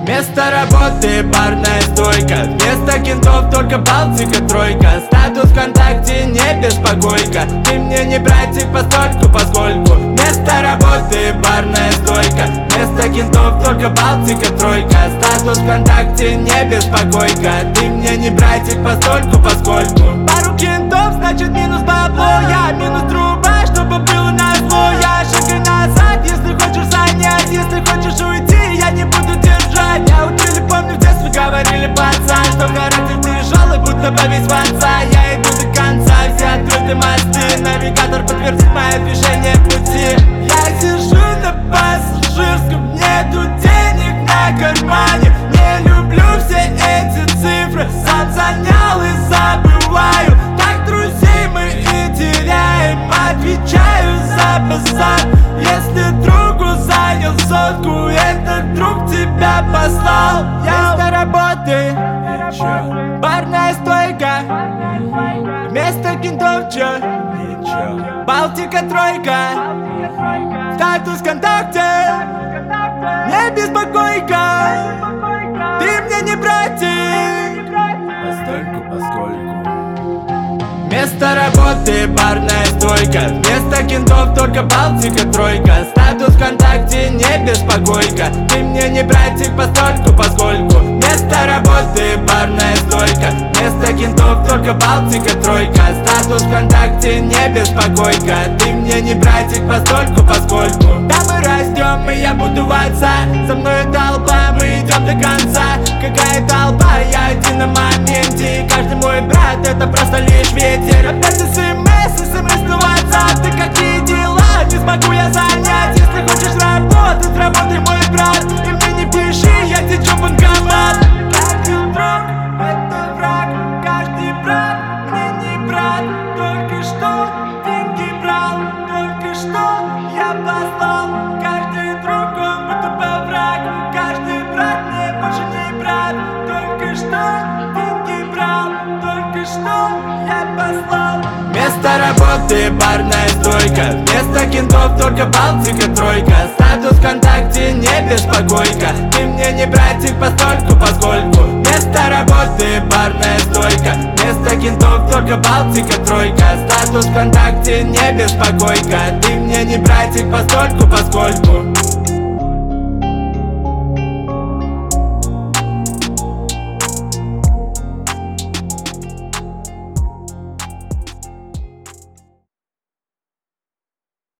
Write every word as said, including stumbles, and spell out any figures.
Место работы барная стойка, вместо кентов только Балтика тройка. Статус ВКонтакте не беспокойка, ты мне не братик постольку поскольку. Место работы барная стойка, вместо кентов только Балтика тройка. Статус ВКонтакте не беспокойка, ты мне не братик постольку поскольку. Пару кентов значит минус бабло, я минус труба, чтобы было назло. Я шагай назад, если хочешь занять, если хочешь уйти, я не буду держать. Я учили, помню, в детстве говорили пацан, что характер тяжелый, будто повесь ванца. Я иду до конца, все открыты мосты, навигатор подтвердит мое движение пути. Я сижу на пассажирском, нету денег на кармане. Не люблю все эти цифры, сам занял и забываю. Так друзей мы и теряем, отвечаю за базар. Если другу занял сотку, этот друг тебя послал. Место работы, барная стойка, вместо кентов чё? Балтика тройка, статус ВКонтакте не беспокойка, ты мне не братик постольку поскольку. Место работы барная стойка, вместо кентов только Балтика тройка. Статус ВКонтакте не беспокойка, ты мне не братик постольку поскольку. Место работы барная стойка, вместо кентов только Балтика тройка. Статус ВКонтакте не беспокойка, ты мне не братик постольку поскольку. Да мы растем, и я буду в отца, за мной толпа, мы идем до конца. Какая толпа, я один на моменте, и каждый мой брат это просто лишь ветер. Опять смс, смс на WhatsApp, ты какие дела, не смогу я занять. Если хочешь работать, работай, мой брат, и мне не пиши, я течу в банкомат. Каждый друг это враг, каждый брат мне не брат. Только что деньги брал, только что я послал. Каждый друг он будто бы враг, каждый брат мне больше не брат. Только что деньги брал, только что я послал. Место работы барная стойка, вместо кентов только Балтика тройка. Статус ВКонтакте не беспокойка, ты мне не братик постольку поскольку. Место работы барная стойка, вместо кентов только Балтика тройка. Статус ВКонтакте не беспокойка, ты мне не братик постольку поскольку.